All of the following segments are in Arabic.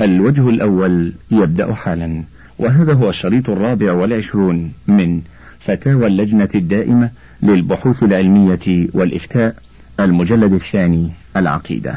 الوجه الأول يبدأ حالا، وهذا هو الشريط 24 من فتاوى اللجنة الدائمة للبحوث العلمية والإفتاء، المجلد الثاني، العقيدة.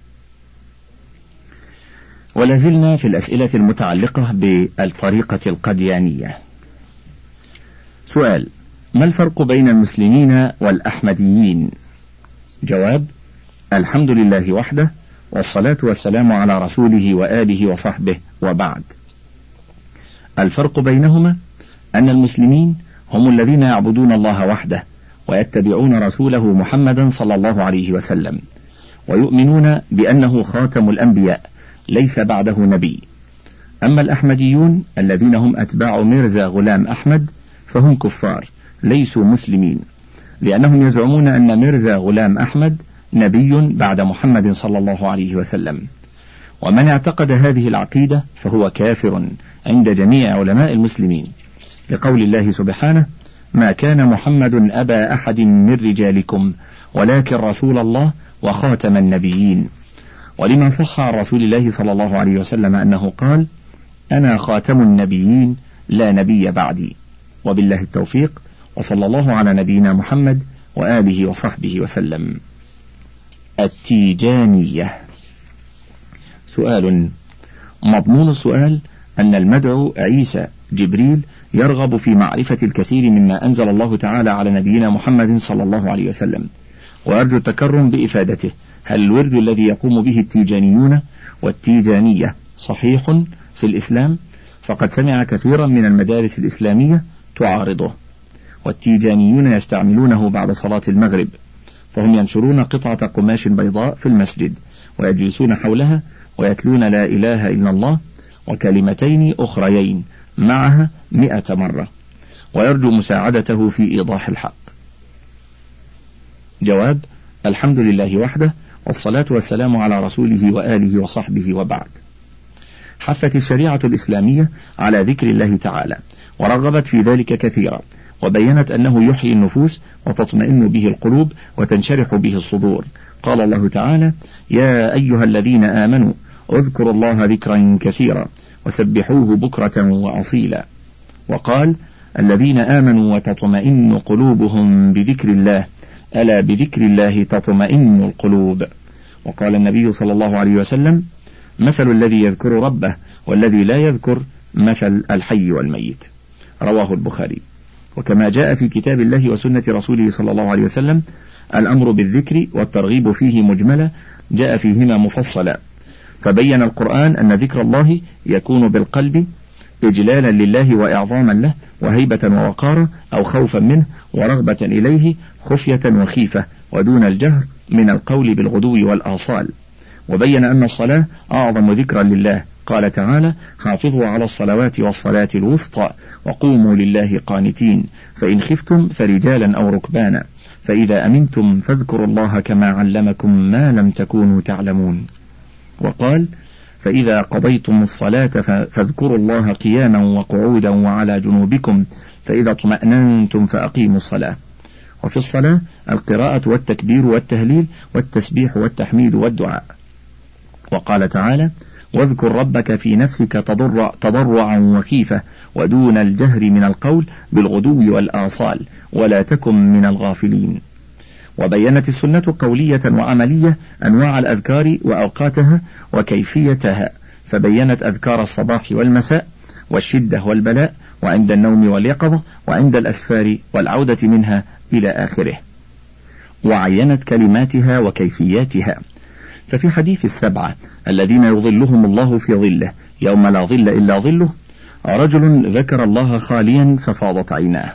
ولازلنا في الأسئلة المتعلقة بالطريقة القديانية. سؤال: ما الفرق بين المسلمين والأحمديين؟ جواب: الحمد لله وحده، والصلاة والسلام على رسوله وآله وصحبه، وبعد. الفرق بينهما أن المسلمين هم الذين يعبدون الله وحده، ويتبعون رسوله محمدا صلى الله عليه وسلم، ويؤمنون بأنه خاتم الأنبياء ليس بعده نبي. أما الأحمديون الذين هم أتباع ميرزا غلام أحمد فهم كفار ليسوا مسلمين، لأنهم يزعمون أن ميرزا غلام أحمد نبي بعد محمد صلى الله عليه وسلم. ومن اعتقد هذه العقيدة فهو كافر عند جميع علماء المسلمين، لقول الله سبحانه: ما كان محمد أبا أحد من رجالكم ولكن رسول الله وخاتم النبيين. ولما صح عن رسول الله صلى الله عليه وسلم أنه قال: أنا خاتم النبيين لا نبي بعدي. وبالله التوفيق، وصلى الله على نبينا محمد وآله وصحبه وسلم. التيجانية. سؤال: مضمون السؤال أن المدعو عيسى جبريل يرغب في معرفة الكثير مما أنزل الله تعالى على نبينا محمد صلى الله عليه وسلم، ويرجو التكرم بإفادته: هل الورد الذي يقوم به التيجانيون والتيجانية صحيح في الإسلام؟ فقد سمع كثيرا من المدارس الإسلامية تعارضه، والتيجانيون يستعملونه بعد صلاة المغرب، فهم ينشرون قطعة قماش بيضاء في المسجد ويجلسون حولها ويتلون لا إله إلا الله وكلمتين أخريين معها 100 مرة، ويرجو مساعدته في إيضاح الحق. جواب: الحمد لله وحده، والصلاة والسلام على رسوله وآله وصحبه، وبعد. حثت الشريعة الإسلامية على ذكر الله تعالى، ورغبت في ذلك كثيرا، وبينت أنه يحيي النفوس وتطمئن به القلوب وتنشرح به الصدور. قال الله تعالى: يا أيها الذين آمنوا اذكروا الله ذكرا كثيرا وسبحوه بكرة وأصيلا. وقال: الذين آمنوا وتطمئن قلوبهم بذكر الله، ألا بذكر الله تطمئن القلوب. وقال النبي صلى الله عليه وسلم: مثل الذي يذكر ربه والذي لا يذكر مثل الحي والميت. رواه البخاري. وكما جاء في كتاب الله وسنة رسوله صلى الله عليه وسلم الأمر بالذكر والترغيب فيه مجملا، جاء فيهما مفصلا، فبين القرآن أن ذكر الله يكون بالقلب إجلالا لله وإعظاما له وهيبة ووقارا، أو خوفا منه ورغبة إليه خفية وخيفة، ودون الجهر من القول بالغدو والآصال. وبين أن الصلاة أعظم ذكرا لله، قال تعالى: حافظوا على الصلوات والصلاة الوسطى وقوموا لله قانتين، فإن خفتم فرجالا أو ركبانا، فإذا أمنتم فاذكروا الله كما علمكم ما لم تكونوا تعلمون. وقال: فإذا قضيتم الصلاة فاذكروا الله قياما وقعودا وعلى جنوبكم، فإذا اطمأننتم فأقيموا الصلاة. وفي الصلاة القراءة والتكبير والتهليل والتسبيح والتحميد والدعاء. وقال تعالى: واذكر ربك في نفسك تضرعا وخيفة ودون الجهر من القول بالغدو والآصال ولا تكن من الغافلين. وبينت السنة قولية وعملية أنواع الأذكار وأوقاتها وكيفيتها، فبينت أذكار الصباح والمساء والشدة والبلاء وعند النوم واليقظة وعند الأسفار والعودة منها إلى آخره، وعينت كلماتها وكيفياتها. ففي حديث السبعة الذين يظلهم الله في ظله يوم لا ظل إلا ظله، رجل ذكر الله خاليا ففاضت عيناه.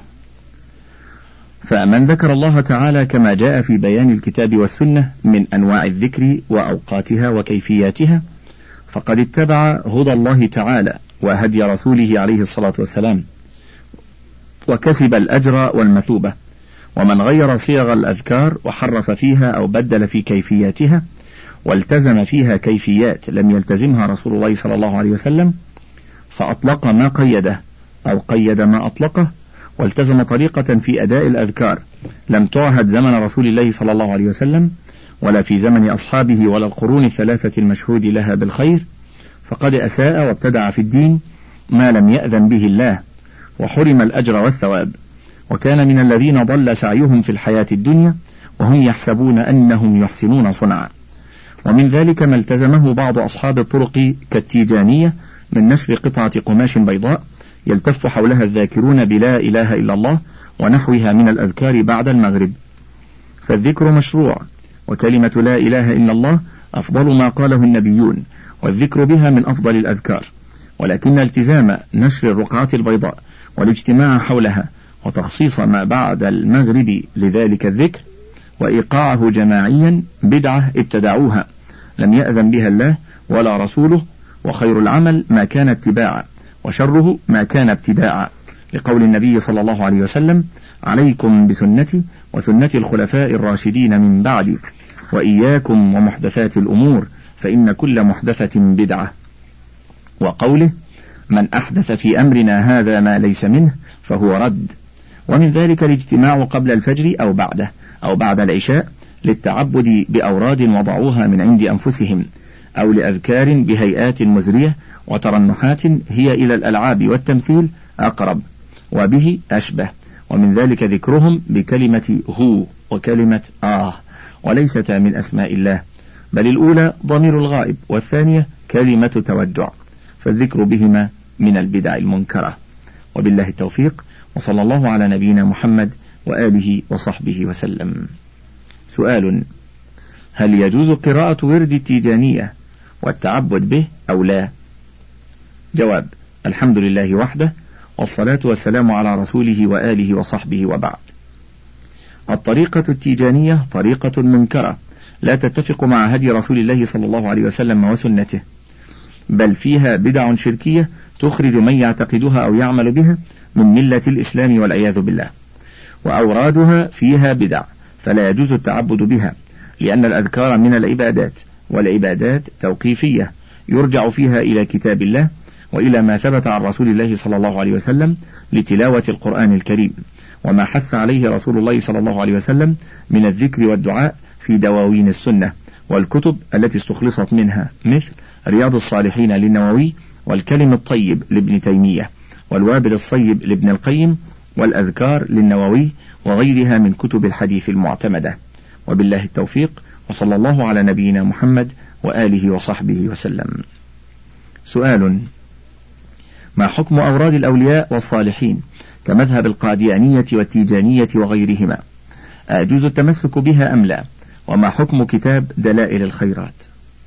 فمن ذكر الله تعالى كما جاء في بيان الكتاب والسنة من أنواع الذكر وأوقاتها وكيفياتها، فقد اتبع هدى الله تعالى وهدي رسوله عليه الصلاة والسلام، وكسب الأجر والمثوبة. ومن غير صيغ الأذكار وحرف فيها أو بدل في كيفياتها والتزم فيها كيفيات لم يلتزمها رسول الله صلى الله عليه وسلم، فأطلق ما قيده أو قيد ما أطلقه، والتزم طريقة في أداء الأذكار لم تعهد زمن رسول الله صلى الله عليه وسلم ولا في زمن أصحابه ولا القرون الثلاثة المشهود لها بالخير، فقد أساء وابتدع في الدين ما لم يأذن به الله، وحرم الأجر والثواب، وكان من الذين ضل سعيهم في الحياة الدنيا وهم يحسبون أنهم يحسنون صنعا. ومن ذلك ما التزمه بعض أصحاب الطرق كالتيجانية من نشر قطعة قماش بيضاء يلتف حولها الذاكرون بلا إله إلا الله ونحوها من الأذكار بعد المغرب. فالذكر مشروع، وكلمة لا إله إلا الله أفضل ما قاله النبيون، والذكر بها من أفضل الأذكار، ولكن التزام نشر الرقعة البيضاء والاجتماع حولها وتخصيص ما بعد المغرب لذلك الذكر وإيقاعه جماعيا بدعة ابتدعوها لم يأذن بها الله ولا رسوله، وخير العمل ما كان اتباعا، وشره ما كان ابتداعا، لقول النبي صلى الله عليه وسلم: عليكم بسنتي وسنة الخلفاء الراشدين من بعدي، وإياكم ومحدثات الأمور فإن كل محدثة بدعة. وقوله: من أحدث في أمرنا هذا ما ليس منه فهو رد. ومن ذلك الاجتماع قبل الفجر أو بعده أو بعد العشاء للتعبد بأوراد وضعوها من عند أنفسهم، أو لأذكار بهيئات مزرية وترنحات هي إلى الألعاب والتمثيل أقرب وبه أشبه. ومن ذلك ذكرهم بكلمة هو وكلمة وليستا من أسماء الله، بل الأولى ضمير الغائب والثانية كلمة توجع، فالذكر بهما من البدع المنكرة. وبالله التوفيق، وصلى الله على نبينا محمد وآله وصحبه وسلم. سؤال: هل يجوز قراءة ورد التيجانية والتعبد به أو لا؟ جواب: الحمد لله وحده، والصلاة والسلام على رسوله وآله وصحبه وبعد. الطريقة التيجانية طريقة منكرة لا تتفق مع هدي رسول الله صلى الله عليه وسلم وسنته، بل فيها بدع شركية تخرج من يعتقدها أو يعمل بها من ملة الإسلام والعياذ بالله، وأورادها فيها بدع، فلا يجوز التعبد بها، لأن الأذكار من العبادات، والعبادات توقيفية يرجع فيها إلى كتاب الله وإلى ما ثبت عن رسول الله صلى الله عليه وسلم لتلاوة القرآن الكريم، وما حث عليه رسول الله صلى الله عليه وسلم من الذكر والدعاء في دواوين السنة والكتب التي استخلصت منها، مثل رياض الصالحين للنووي، والكلم الطيب لابن تيمية، والوابل الصيب لابن القيم، والأذكار للنووي، وغيرها من كتب الحديث المعتمدة. وبالله التوفيق، وصلى الله على نبينا محمد وآله وصحبه وسلم. سؤال: ما حكم أوراد الأولياء والصالحين كمذهب القاديانية والتيجانية وغيرهما؟ أجوز التمسك بها أم لا؟ وما حكم كتاب دلائل الخيرات؟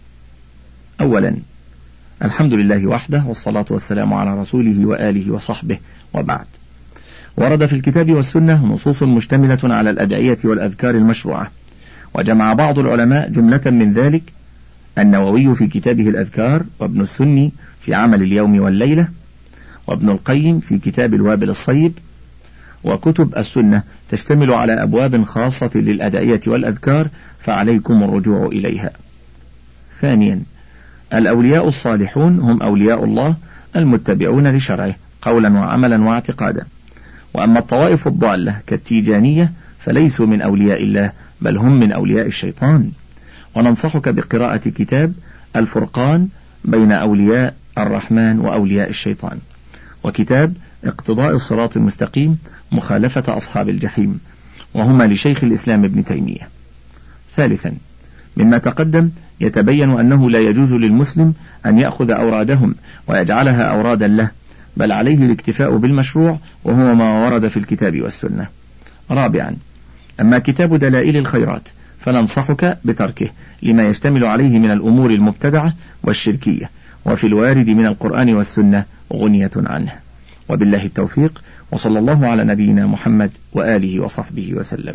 أولا، الحمد لله وحده، والصلاة والسلام على رسوله وآله وصحبه وبعد. ورد في الكتاب والسنة نصوص مشتملة على الأدعية والأذكار المشروعة، وجمع بعض العلماء جملة من ذلك: النووي في كتابه الأذكار، وابن السني في عمل اليوم والليلة، وابن القيم في كتاب الوابل الصيب. وكتب السنة تشتمل على أبواب خاصة للأدعية والأذكار، فعليكم الرجوع إليها. ثانيا، الأولياء الصالحون هم أولياء الله المتبعون لشرعه قولا وعملا واعتقادا، وأما الطوائف الضالة كالتيجانية فليسوا من أولياء الله، بل هم من أولياء الشيطان. وننصحك بقراءة كتاب الفرقان بين أولياء الرحمن وأولياء الشيطان، وكتاب اقتضاء الصراط المستقيم مخالفة أصحاب الجحيم، وهما لشيخ الإسلام ابن تيمية. ثالثا، مما تقدم يتبين أنه لا يجوز للمسلم أن يأخذ أورادهم ويجعلها أورادا له، بل عليه الاكتفاء بالمشروع، وهو ما ورد في الكتاب والسنة. رابعا، أما كتاب دلائل الخيرات فننصحك بتركه لما يشتمل عليه من الأمور المبتدعة والشركية، وفي الوارد من القرآن والسنة غنية عنه. وبالله التوفيق، وصلى الله على نبينا محمد وآله وصحبه وسلم.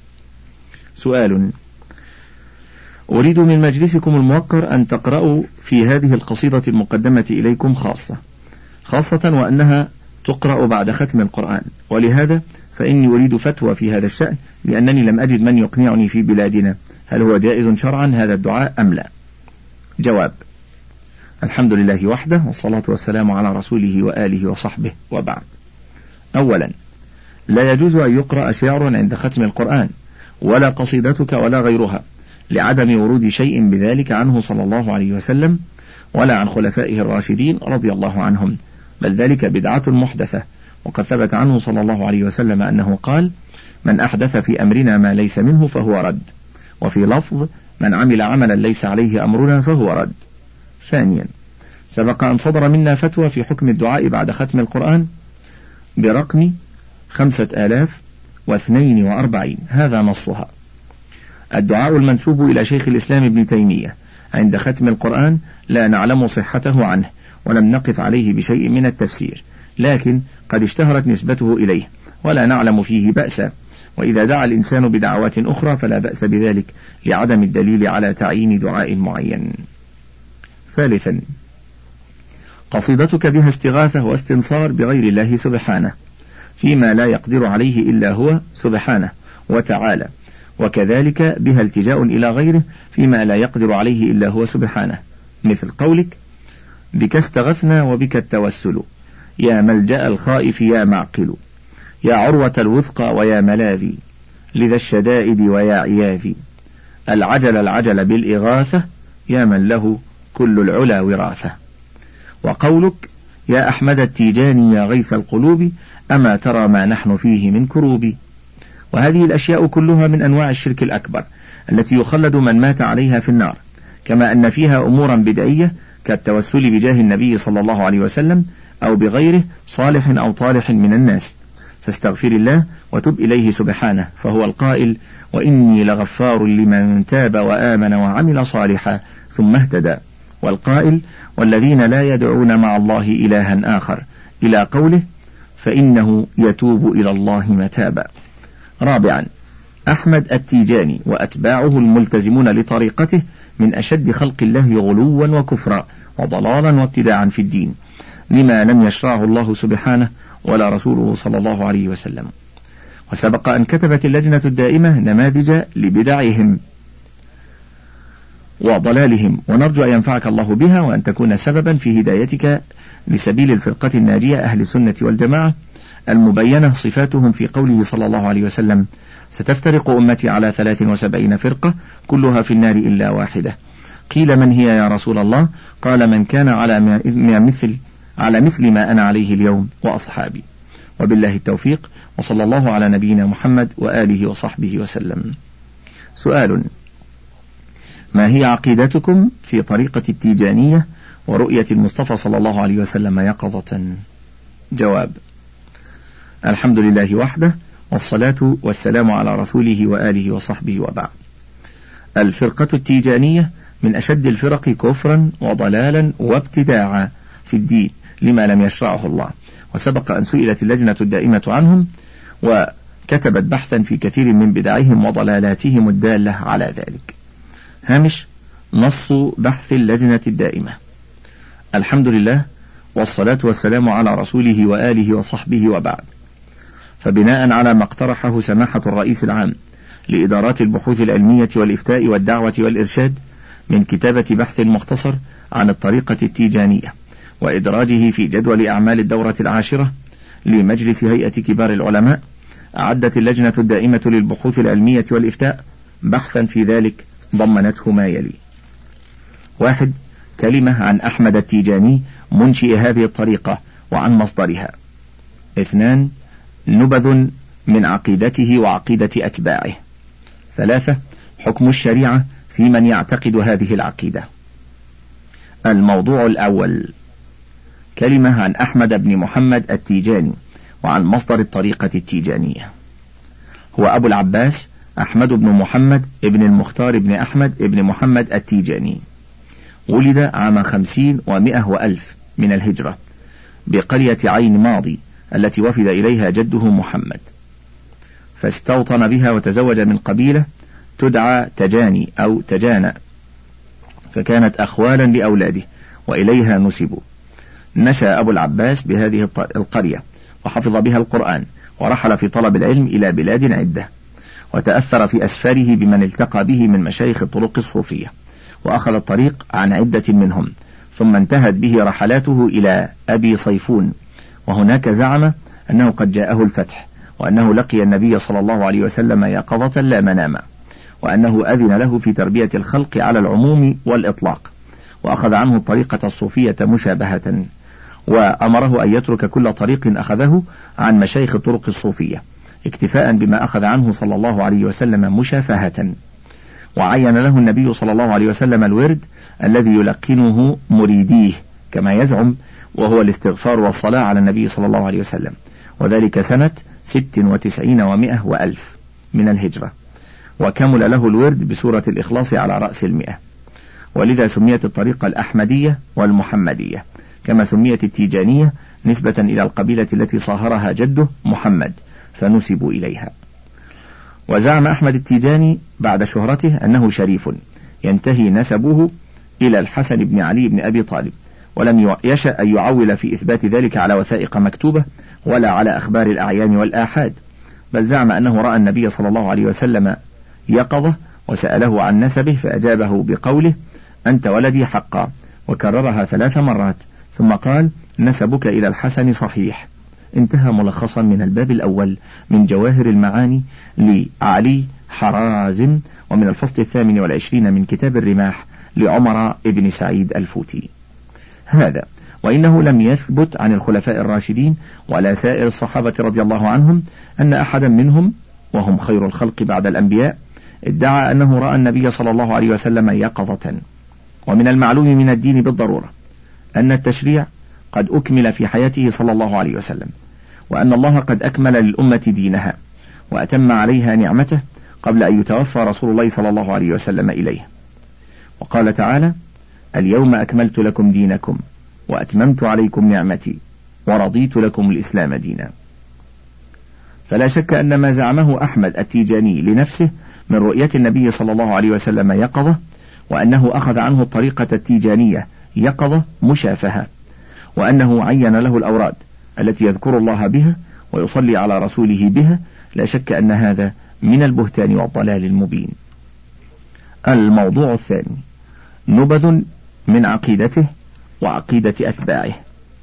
سؤال: أريد من مجلسكم الموقر أن تقرأوا في هذه القصيدة المقدمة إليكم خاصة وأنها تقرأ بعد ختم القرآن، ولهذا فإني أريد فتوى في هذا الشأن، لأنني لم أجد من يقنعني في بلادنا، هل هو جائز شرعا هذا الدعاء أم لا؟ جواب: الحمد لله وحده، والصلاة والسلام على رسوله وآله وصحبه وبعد. أولا، لا يجوز أن يقرأ شعر عند ختم القرآن، ولا قصيدتك ولا غيرها، لعدم ورود شيء بذلك عنه صلى الله عليه وسلم، ولا عن خلفائه الراشدين رضي الله عنهم، بل ذلك بدعة محدثة. وقد ثبت عنه صلى الله عليه وسلم أنه قال: من أحدث في أمرنا ما ليس منه فهو رد. وفي لفظ: من عمل عملا ليس عليه أمرنا فهو رد. ثانيا، سبق أن صدر منا فتوى في حكم الدعاء بعد ختم القرآن برقم 5042، هذا نصها: الدعاء المنسوب إلى شيخ الإسلام ابن تيمية عند ختم القرآن لا نعلم صحته عنه، ولم نقف عليه بشيء من التفسير، لكن قد اشتهرت نسبته إليه ولا نعلم فيه بأسا. وإذا دعا الإنسان بدعوات أخرى فلا بأس بذلك لعدم الدليل على تعيين دعاء معين. ثالثا، قصيدتك بها استغاثة واستنصار بغير الله سبحانه فيما لا يقدر عليه إلا هو سبحانه وتعالى، وكذلك بها التجاء إلى غيره فيما لا يقدر عليه إلا هو سبحانه، مثل قولك: بك استغثنا وبك التوسل، يا ملجأ الخائف يا معقل، يا عروة الوثقى ويا ملاذي، لذا الشدائد ويا عياذي، العجل بالإغاثة، يا من له كل العلا وراثة. وقولك: يا أحمد التيجاني يا غيث القلوب، أما ترى ما نحن فيه من كروب. وهذه الأشياء كلها من أنواع الشرك الأكبر التي يخلد من مات عليها في النار، كما أن فيها أمورا بدعية كالتوسل بجاه النبي صلى الله عليه وسلم أو بغيره صالح أو طالح من الناس. فاستغفر الله وتب إليه سبحانه، فهو القائل: وإني لغفار لمن تاب وآمن وعمل صالحا ثم اهتدى، والقائل: والذين لا يدعون مع الله إلها آخر، إلى قوله: فإنه يتوب إلى الله متابا. رابعا، أحمد التيجاني وأتباعه الملتزمون لطريقته من أشد خلق الله غلوا وكفرا وضلالا وابتداعا في الدين، لما لم يشرعه الله سبحانه ولا رسوله صلى الله عليه وسلم. وسبق أن كتبت اللجنة الدائمة نماذج لبدعهم وضلالهم، ونرجو أن ينفعك الله بها وأن تكون سببا في هدايتك لسبيل الفرقة الناجية أهل السنة والجماعة المبينة صفاتهم في قوله صلى الله عليه وسلم: ستفترق أمتي على 73 فرقة كلها في النار إلا واحدة. قيل: من هي يا رسول الله؟ قال: من كان على مثل ما أنا عليه اليوم وأصحابي. وبالله التوفيق، وصلى الله على نبينا محمد وآله وصحبه وسلم. سؤال: ما هي عقيدتكم في طريقة التيجانية ورؤية المصطفى صلى الله عليه وسلم يقظة؟ جواب: الحمد لله وحده، والصلاة والسلام على رسوله وآله وصحبه، وبعد. الفرقة التيجانية من أشد الفرق كفرا وضلالا وابتداعا في الدين لما لم يشرعه الله، وسبق أن سئلت اللجنة الدائمة عنهم وكتبت بحثا في كثير من بدعهم وضلالاتهم الدالة على ذلك. هامش نص بحث اللجنة الدائمة: الحمد لله، والصلاة والسلام على رسوله وآله وصحبه، وبعد. فبناء على ما اقترحه سماحة الرئيس العام لإدارات البحوث العلمية والإفتاء والدعوة والإرشاد من كتابة بحث مختصر عن الطريقة التيجانية وإدراجه في جدول أعمال الدورة 10 لمجلس هيئة كبار العلماء، أعدت اللجنة الدائمة للبحوث العلمية والإفتاء بحثا في ذلك ضمنته ما يلي: 1. كلمة عن أحمد التيجاني منشئ هذه الطريقة وعن مصدرها. 2. نبذ من عقيدته وعقيدة أتباعه. 3. حكم الشريعة في من يعتقد هذه العقيدة. الموضوع الأول: كلمة عن أحمد بن محمد التيجاني وعن مصدر الطريقة التيجانية. هو أبو العباس أحمد بن محمد ابن المختار بن أحمد ابن محمد التيجاني، ولد عام 50 و100 وألف من الهجرة بقرية عين ماضي التي وفد إليها جده محمد، فاستوطن بها وتزوج من قبيلة تدعى تجاني أو تجانى، فكانت أخوالا لأولاده وإليها نسبوا. نشأ أبو العباس بهذه القرية وحفظ بها القرآن، ورحل في طلب العلم إلى بلاد عدة، وتأثر في أسفاره بمن التقى به من مشايخ الطرق الصوفية، وأخذ الطريق عن عدة منهم، ثم انتهت به رحلاته إلى أبي صيفون، وهناك زعم أنه قد جاءه الفتح، وأنه لقي النبي صلى الله عليه وسلم يقظة لا مناما، وأنه أذن له في تربية الخلق على العموم والإطلاق، وأخذ عنه الطريقة الصوفية مشابهة، وأمره أن يترك كل طريق أخذه عن مشايخ الطرق الصوفية اكتفاء بما أخذ عنه صلى الله عليه وسلم مشافهة. وعين له النبي صلى الله عليه وسلم الورد الذي يلقنه مريديه كما يزعم، وهو الاستغفار والصلاة على النبي صلى الله عليه وسلم، وذلك سنة 96 و100 و1000 من الهجرة، وكمل له الورد بسورة الإخلاص على رأس 100. ولذا سميت الطريقة الأحمدية والمحمدية، كما سميت التيجانية نسبة إلى القبيلة التي صاهرها جده محمد فنسبوا إليها. وزعم أحمد التيجاني بعد شهرته أنه شريف ينتهي نسبه إلى الحسن بن علي بن أبي طالب، ولم يشأ أن يعول في إثبات ذلك على وثائق مكتوبة ولا على أخبار الأعيان والآحاد، بل زعم أنه رأى النبي صلى الله عليه وسلم يقظة وسأله عن نسبه فأجابه بقوله: أنت ولدي حقا، وكررها 3 مرات، ثم قال: نسبك إلى الحسن صحيح. انتهى ملخصا من الباب الأول من جواهر المعاني لعلي حرازم، ومن الفصل 28 من كتاب الرماح لعمر بن سعيد الفوتي. هذا وإنه لم يثبت عن الخلفاء الراشدين ولا سائر الصحابة رضي الله عنهم أن أحدا منهم، وهم خير الخلق بعد الأنبياء، ادعى أنه رأى النبي صلى الله عليه وسلم يقظة. ومن المعلوم من الدين بالضرورة أن التشريع قد أكمل في حياته صلى الله عليه وسلم، وأن الله قد أكمل للأمة دينها وأتم عليها نعمته قبل أن يتوفى رسول الله صلى الله عليه وسلم إليه. وقال تعالى: اليوم أكملت لكم دينكم وأتممت عليكم نعمتي ورضيت لكم الإسلام دينا. فلا شك أن ما زعمه أحمد التيجاني لنفسه من رؤية النبي صلى الله عليه وسلم يقظة، وأنه أخذ عنه الطريقة التيجانية يقظة مشافهة، وأنه عين له الأوراد التي يذكر الله بها ويصلي على رسوله بها، لا شك أن هذا من البهتان والضلال المبين. الموضوع الثاني: نبذ من عقيدته وعقيدة أتباعه.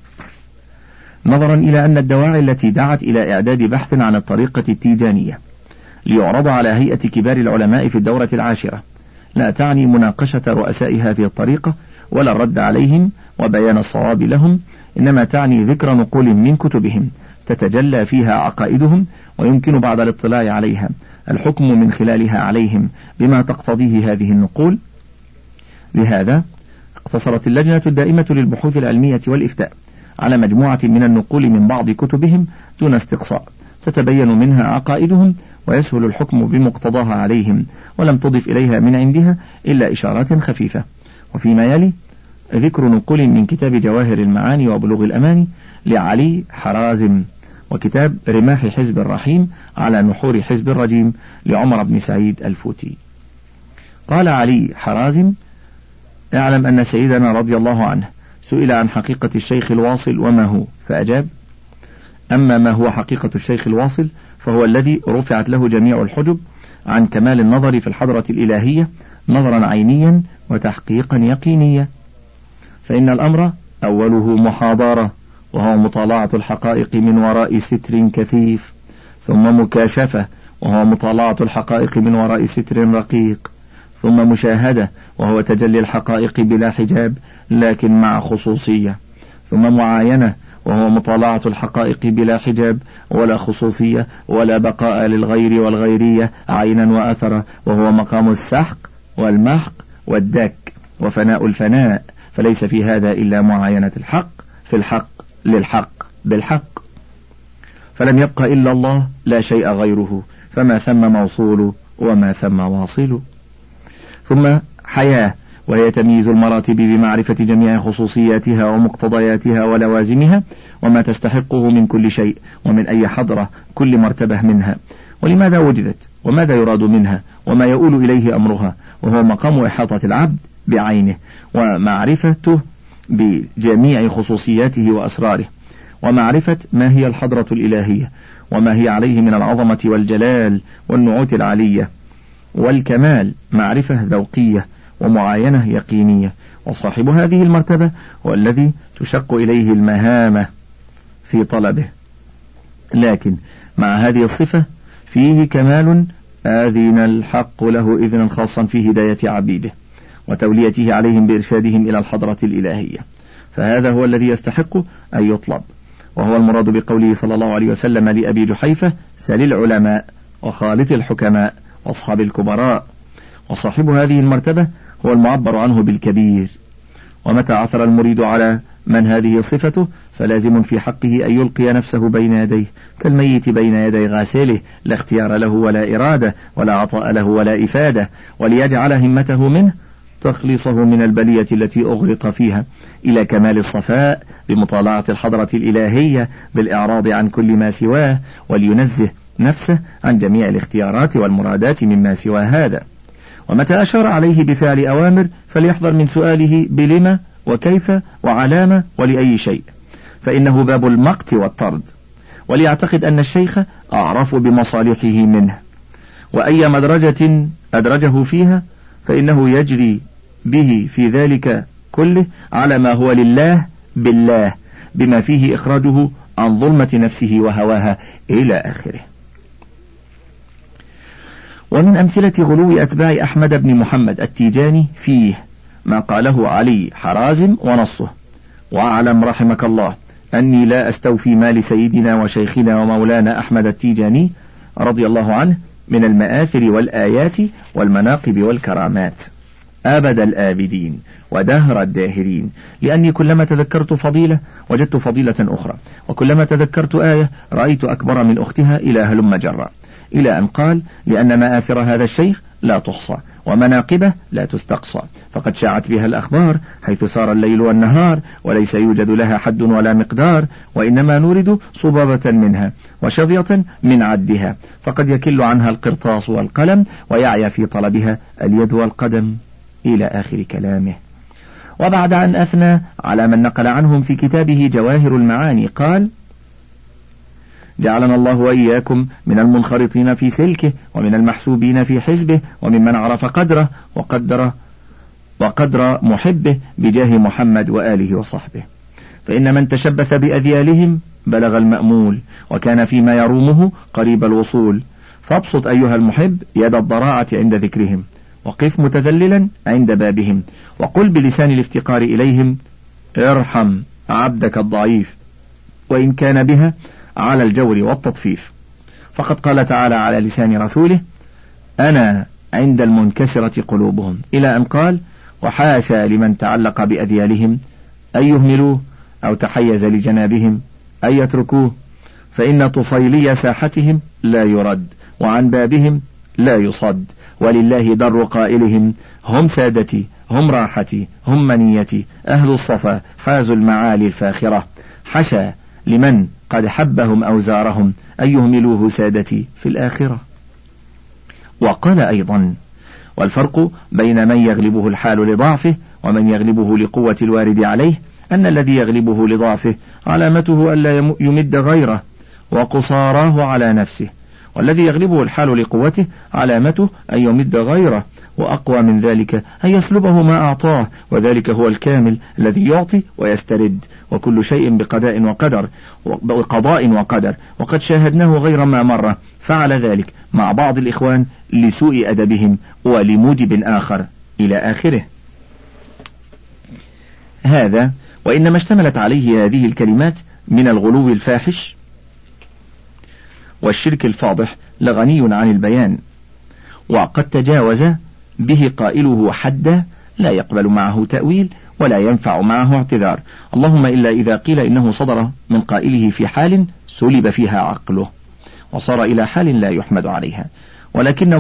نظرا إلى أن الدواعي التي دعت إلى إعداد بحث عن الطريقة التيجانية ليعرض على هيئة كبار العلماء في الدورة 10 لا تعني مناقشة رؤساء هذه الطريقة ولا الرد عليهم وبيان الصواب لهم، إنما تعني ذكر نقول من كتبهم تتجلى فيها عقائدهم، ويمكن بعد الاطلاع عليها الحكم من خلالها عليهم بما تقتضيه هذه النقول. لهذا اقتصرت اللجنة الدائمة للبحوث العلمية والإفتاء على مجموعة من النقول من بعض كتبهم دون استقصاء تتبين منها عقائدهم ويسهل الحكم بمقتضاها عليهم، ولم تضف إليها من عندها إلا إشارات خفيفة. وفيما يلي ذكر نقول من كتاب جواهر المعاني وبلوغ الأماني لعلي حرازم، وكتاب رماح حزب الرحيم على نحور حزب الرجيم لعمر بن سعيد الفوتي. قال علي حرازم: اعلم أن سيدنا رضي الله عنه سئل عن حقيقة الشيخ الواصل وما هو، فأجاب: أما ما هو حقيقة الشيخ الواصل فهو الذي رفعت له جميع الحجب عن كمال النظر في الحضرة الإلهية نظرا عينيا وتحقيقا يقينيا، فإن الأمر أوله محاضرة، وهو مطالعة الحقائق من وراء ستر كثيف، ثم مكاشفة، وهو مطالعة الحقائق من وراء ستر رقيق، ثم مشاهدة، وهو تجلي الحقائق بلا حجاب لكن مع خصوصية، ثم معاينة، وهو مطالعة الحقائق بلا حجاب ولا خصوصية ولا بقاء للغير والغيرية عينا وأثرا، وهو مقام السحق والمحق والدك وفناء الفناء، فليس في هذا إلا معاينة الحق في الحق للحق بالحق، فلم يبق إلا الله لا شيء غيره، فما ثم موصول وما ثم واصل. ثم حياة، وهي تمييز المراتب بمعرفة جميع خصوصياتها ومقتضياتها ولوازمها وما تستحقه من كل شيء ومن أي حضرة كل مرتبة منها، ولماذا وجدت وماذا يراد منها وما يؤول إليه أمرها، وهو مقام إحاطة العبد بعينه ومعرفته بجميع خصوصياته وأسراره، ومعرفة ما هي الحضرة الإلهية وما هي عليه من العظمة والجلال والنعوت العالية والكمال، معرفة ذوقية ومعاينة يقينية. وصاحب هذه المرتبة هو الذي تشق إليه المهامة في طلبه، لكن مع هذه الصفة فيه كمال آذن الحق له إذنا خاصا في هداية عبيده، وتوليته عليهم بإرشادهم إلى الحضرة الإلهية، فهذا هو الذي يستحق أن يطلب، وهو المراد بقوله صلى الله عليه وسلم لأبي جحيفة: سل العلماء وخالط الحكماء واصحاب الكبراء. وصاحب هذه المرتبة هو المعبر عنه بالكبير. ومتى عثر المريد على من هذه صفته فلازم في حقه أن يلقي نفسه بين يديه كالميت بين يدي غاسله، لا اختيار له ولا إرادة ولا عطاء له ولا إفادة، وليجعل همته منه تخلصه من البلية التي أغرق فيها إلى كمال الصفاء بمطالعة الحضرة الإلهية بالإعراض عن كل ما سواه، ولينزه نفسه عن جميع الاختيارات والمرادات مما سوى هذا. ومتى أشار عليه بفعل أوامر فليحذر من سؤاله بلما وكيف وعلامة ولأي شيء، فإنه باب المقت والطرد، وليعتقد أن الشيخ أعرف بمصالحه منه، وأي مدرجة أدرجه فيها فإنه يجري به في ذلك كله على ما هو لله بالله، بما فيه إخراجه عن ظلمة نفسه وهواها إلى آخره. ومن أمثلة غلو أتباع أحمد بن محمد التيجاني فيه ما قاله علي حرازم ونصه: وأعلم رحمك الله أني لا أستوفي مال سيدنا وشيخنا ومولانا أحمد التيجاني رضي الله عنه من المآثر والآيات والمناقب والكرامات أبد الآبدين ودهر الداهرين، لأني كلما تذكرت فضيلة وجدت فضيلة أخرى، وكلما تذكرت آية رأيت أكبر من أختها إلى هلم جرا، إلى أن قال: لأن مآثر هذا الشيخ لا تحصى ومناقبه لا تستقصى، فقد شاعت بها الأخبار حيث سار الليل والنهار، وليس يوجد لها حد ولا مقدار، وإنما نورد صبابة منها وشظية من عدها، فقد يكل عنها القرطاس والقلم ويعيا في طلبها اليد والقدم، إلى آخر كلامه. وبعد أن أثنى على من نقل عنهم في كتابه جواهر المعاني قال: جعلنا الله وإياكم من المنخرطين في سلكه، ومن المحسوبين في حزبه، وممن عرف قدره وقدر محبه بجاه محمد وآله وصحبه، فإن من تشبث بأذيالهم بلغ المأمول، وكان فيما يرومه قريب الوصول. فابسط أيها المحب يد الضراعة عند ذكرهم، وقف متذللا عند بابهم، وقل بلسان الافتقار إليهم: ارحم عبدك الضعيف، وإن كان بها على الجور والتطفيف. فقد قال تعالى على لسان رسوله: أنا عند المنكسرة قلوبهم، إلى أن قال: وحاشا لمن تعلق بأذيالهم أن يهملوه أو تحيز لجنابهم أن يتركوه، فإن طفيلي ساحتهم لا يرد، وعن بابهم لا يصد، ولله در قائلهم: هم سادتي، هم راحتي، هم منيتي، أهل الصفا حازوا المعالي الفاخرة، حشا لمن قد حبهم أو زارهم أن يهملوه سادتي في الآخرة. وقال أيضا: والفرق بين من يغلبه الحال لضعفه ومن يغلبه لقوة الوارد عليه أن الذي يغلبه لضعفه علامته ألا يمد غيره وقصاراه على نفسه، والذي يغلبه الحال لقوته علامته أن يمد غيره، وأقوى من ذلك أن يسلبه ما أعطاه، وذلك هو الكامل الذي يعطي ويسترد، وكل شيء بقضاء وقدر، وقد شاهدناه غير ما مرة فعل ذلك مع بعض الإخوان لسوء أدبهم ولموجب آخر، إلى آخره. هذا وإنما اشتملت عليه هذه الكلمات من الغلو الفاحش والشرك الفاضح لغني عن البيان، وقد تجاوز به قائله حدا لا يقبل معه تأويل ولا ينفع معه اعتذار، اللهم إلا إذا قيل إنه صدر من قائله في حال سلب فيها عقله وصار إلى حال لا يحمد عليها، ولكن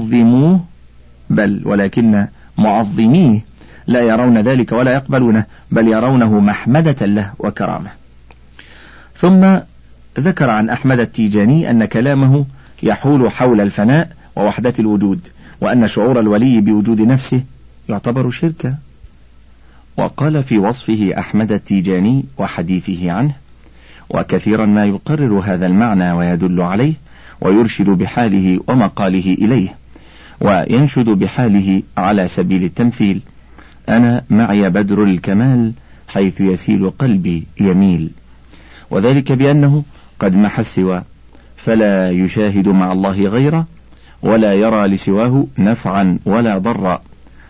معظميه لا يرون ذلك ولا يقبلونه، بل يرونه محمدة له وكرامة. ثم ذكر عن أحمد التيجاني أن كلامه يحول حول الفناء ووحدة الوجود، وأن شعور الولي بوجود نفسه يعتبر شركا. وقال في وصفه أحمد التيجاني وحديثه عنه: وكثيرا ما يقرر هذا المعنى ويدل عليه ويرشد بحاله ومقاله إليه، وينشد بحاله على سبيل التمثيل: أنا معي بدر الكمال حيث يسيل قلبي يميل، وذلك بأنه قد محى السوى فلا يشاهد مع الله غيره، ولا يرى لسواه نفعا ولا ضرا،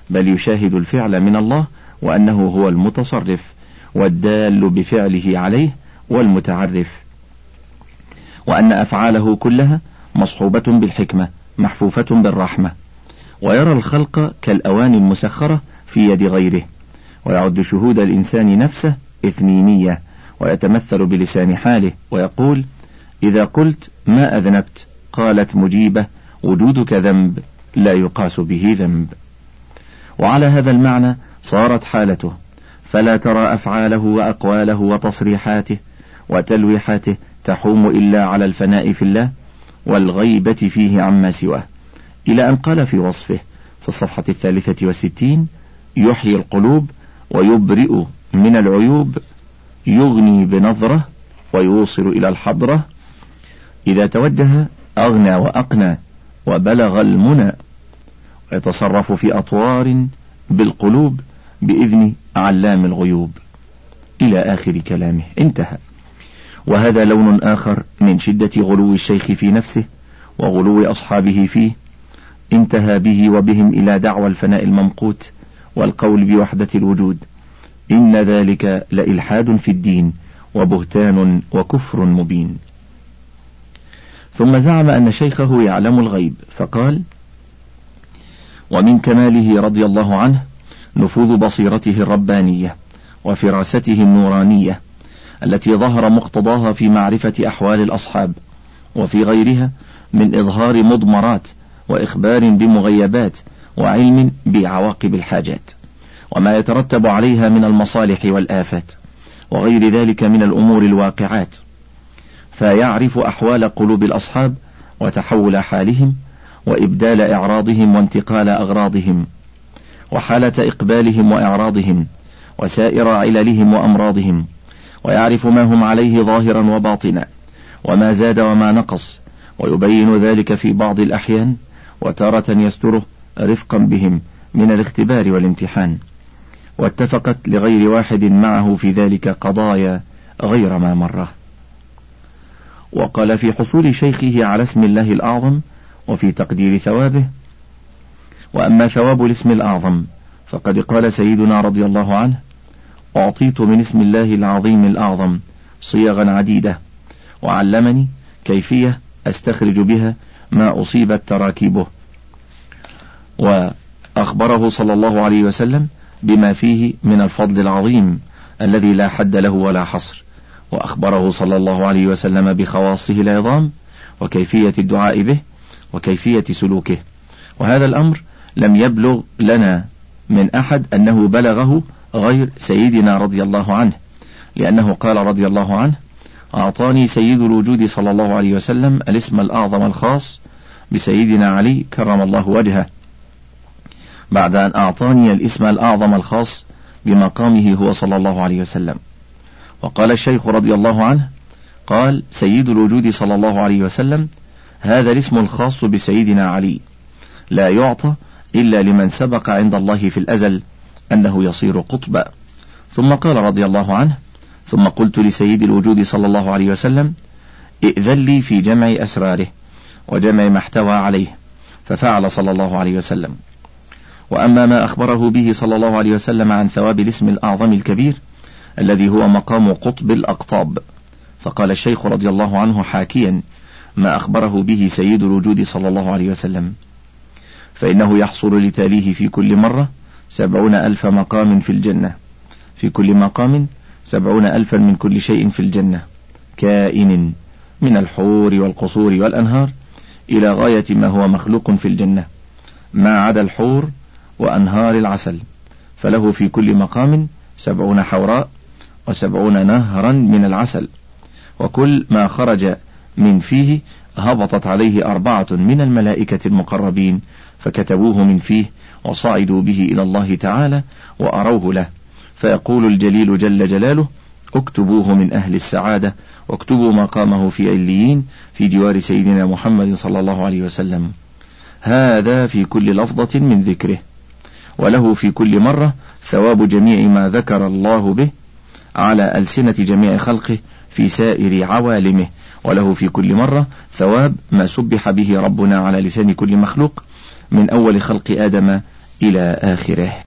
بل يشاهد الفعل من الله وأنه هو المتصرف والدال بفعله عليه والمتعرف، وأن أفعاله كلها مصحوبة بالحكمة محفوفة بالرحمة، ويرى الخلق كالأواني المسخرة في يد غيره، ويعد شهود الإنسان نفسه إثنينية، ويتمثل بلسان حاله ويقول: إذا قلت ما أذنبت قالت مجيبة: وجودك ذنب لا يقاس به ذنب. وعلى هذا المعنى صارت حالته، فلا ترى أفعاله وأقواله وتصريحاته وتلويحاته تحوم إلا على الفناء في الله والغيبة فيه عما سواه، إلى أن قال في وصفه في الصفحة 63: يحيي القلوب ويبرئ من العيوب، يغني بنظرة ويوصل إلى الحضرة، إذا توجه أغنى وأقنى وبلغ المنى، ويتصرف في أطوار بالقلوب بإذن علام الغيوب، إلى آخر كلامه. انتهى. وهذا لون آخر من شدة غلو الشيخ في نفسه وغلو أصحابه فيه، انتهى به وبهم إلى دعوى الفناء الممقوت والقول بوحدة الوجود. إن ذلك لإلحاد في الدين وبهتان وكفر مبين. ثم زعم أن شيخه يعلم الغيب، فقال: ومن كماله رضي الله عنه نفوذ بصيرته الربانية وفراسته النورانية التي ظهر مقتضاها في معرفة أحوال الأصحاب، وفي غيرها من إظهار مضمرات وإخبار بمغيبات وعلم بعواقب الحاجات وما يترتب عليها من المصالح والآفات وغير ذلك من الأمور الواقعات، فيعرف أحوال قلوب الأصحاب وتحول حالهم وإبدال إعراضهم وانتقال أغراضهم وحالة إقبالهم وإعراضهم وسائر عللهم وأمراضهم، ويعرف ما هم عليه ظاهرا وباطنا وما زاد وما نقص، ويبين ذلك في بعض الأحيان، وتارة يستره رفقا بهم من الاختبار والامتحان. واتفقت لغير واحد معه في ذلك قضايا غير ما مره. وقال في حصول شيخه على اسم الله الأعظم وفي تقدير ثوابه: وأما ثواب الاسم الأعظم فقد قال سيدنا رضي الله عنه: أعطيت من اسم الله العظيم الأعظم صيغا عديدة، وعلمني كيفية أستخرج بها ما أصيبت تراكيبه، وأخبره صلى الله عليه وسلم بما فيه من الفضل العظيم الذي لا حد له ولا حصر، وأخبره صلى الله عليه وسلم بخواصه العظام وكيفية الدعاء به وكيفية سلوكه. وهذا الأمر لم يبلغ لنا من أحد أنه بلغه غير سيدنا رضي الله عنه، لأنه قال رضي الله عنه: أعطاني سيد الوجود صلى الله عليه وسلم الاسم الأعظم الخاص بسيدنا علي كرم الله وجهه، بعد أن أعطاني الاسم الأعظم الخاص بمقامه هو صلى الله عليه وسلم. وقال الشيخ رضي الله عنه: قال سيد الوجود صلى الله عليه وسلم: هذا الاسم الخاص بسيدنا علي لا يعطى إلا لمن سبق عند الله في الأزل أنه يصير قطبا. ثم قال رضي الله عنه: ثم قلت لسيد الوجود صلى الله عليه وسلم: ائذن لي في جمع أسراره وجمع ما احتوى عليه، ففعل صلى الله عليه وسلم. وأما ما أخبره به صلى الله عليه وسلم عن ثواب الاسم الأعظم الكبير الذي هو مقام قطب الأقطاب، فقال الشيخ رضي الله عنه حاكيا ما أخبره به سيد الوجود صلى الله عليه وسلم: فإنه يحصل لتاليه في كل مرة 70,000 مقام في الجنة، في كل مقام 70,000 من كل شيء في الجنة كائن من الحور والقصور والأنهار إلى غاية ما هو مخلوق في الجنة ما عدا الحور وأنهار العسل، فله في كل مقام 70 حوراء و70 نهرا من العسل، وكل ما خرج من فيه هبطت عليه 4 من الملائكة المقربين فكتبوه من فيه وصعدوا به إلى الله تعالى وأروه له، فيقول الجليل جل جلاله: اكتبوه من أهل السعادة واكتبوا مقامه في عليين في جوار سيدنا محمد صلى الله عليه وسلم. هذا في كل لفظة من ذكره، وله في كل مرة ثواب جميع ما ذكر الله به على ألسنة جميع خلقه في سائر عوالمه، وله في كل مرة ثواب ما سبح به ربنا على لسان كل مخلوق من أول خلق آدم إلى آخره.